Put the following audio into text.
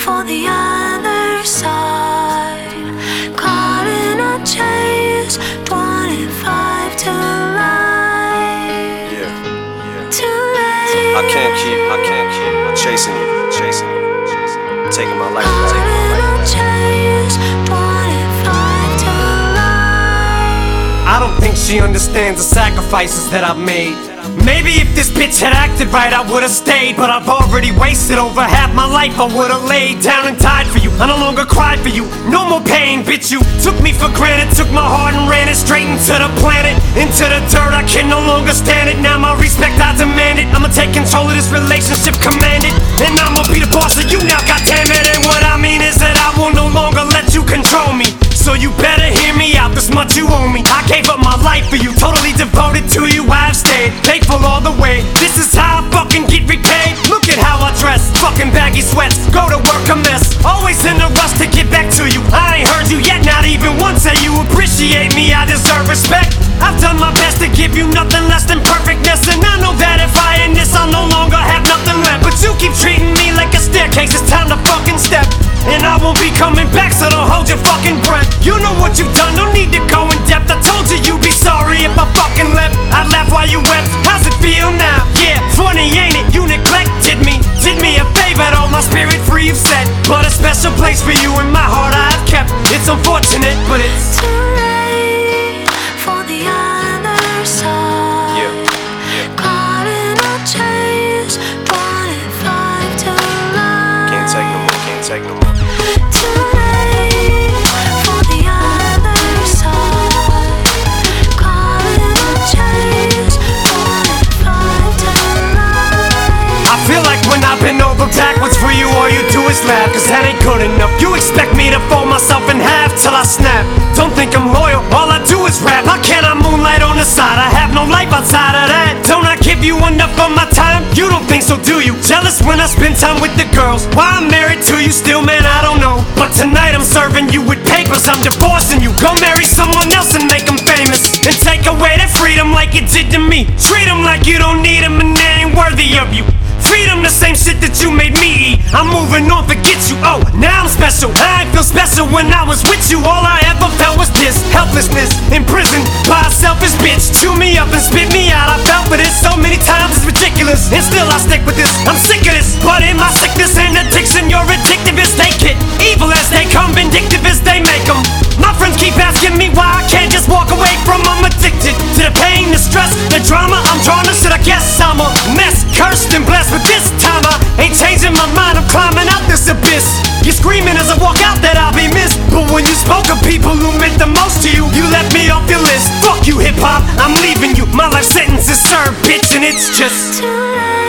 for the other side. Caught in a chase, 25 to life. Too late. I can't keep chasing you, taking my life Caught back. in a chase, 25 to life. I don't think she understands the sacrifices that I've made. Maybe if this bitch had acted right, I would've stayed. But I've already wasted over half my life. I would've laid down and died for you. I no longer cried for you. No more pain, bitch. You took me for granted, took my heart and ran it straight into the planet, into the dirt. I can no longer stand it. Now my respect, I demand it. I'ma take control of this relationship, command it. And I'ma be the boss of you now, goddammit. And what I mean is that I will no longer let you control me. So you better hear me out, this much you owe me. I gave up my life for you, totally devoted to you. I've stayed faithful all the way. This is how I fucking get repaid. Look at how I dress, fucking baggy sweats, go to work a mess. Always in a rush to get back to you. I ain't heard you yet, not even once say you appreciate me. I deserve respect. I've done my best to give you nothing less than perfectness. And I know that if I end this, I'll no longer have nothing left. But you keep treating me like a staircase, it's time to fucking step. And I won't be coming back, so don't hold your fucking breath. You know what you've done, no need to go in depth. I told you you'd be sorry if I fucking left. I'd laugh while you wept. How's it feel now? Yeah, funny ain't it? You neglected me. Did me a favor, all my spirit free, you've said. But a special place for you in my heart I have kept. It's unfortunate, but it's too late for the other side. Caught in a chase, 25 to life. Can't take no more, can't take no more. Too late for the other side. Caught in a chase, 25 to life. I feel like when I bend over backwards for you, all you do is laugh. Cause that ain't good enough. You expect me to fold myself in half till I snap. Don't think I'm loyal, all I do is rap. How can I moonlight on the side? I have no life outside of that. Don't I give you enough of my time? You don't think so, do you? Jealous when I spend time with the girls. Why I'm married to you still, man, I don't know. But tonight I'm serving you with papers, I'm divorcing you. Go marry someone else and make them famous. And take away that freedom like you did to me. Treat them like you don't need them and they ain't worthy of you. Feed them the same shit that you made me eat. I'm moving on, forget you. Oh, now I'm special. I ain't feel special when I was with you. All I ever felt was this helplessness, imprisoned by a selfish bitch. Chew me up and spit me out. I felt for this so many times, it's ridiculous. And still I stick with this. I'm sick of this. But in my sickness and addiction, you're addictive as they get. Evil as they come, vindictive as they make them. My friends keep asking me why I can't just walk away from them. I'm addicted to the pain, the stress, the drama. I'm drawn to shit, I guess I'm a mess. Cursed and blessed, but this time I ain't changing my mind. I'm climbing out this abyss. You're screaming as I walk out that I'll be missed. But when you spoke of people who meant the most to you, you left me off your list. Fuck you, hip-hop, I'm leaving you. My life sentence is served, bitch, and it's just Too late.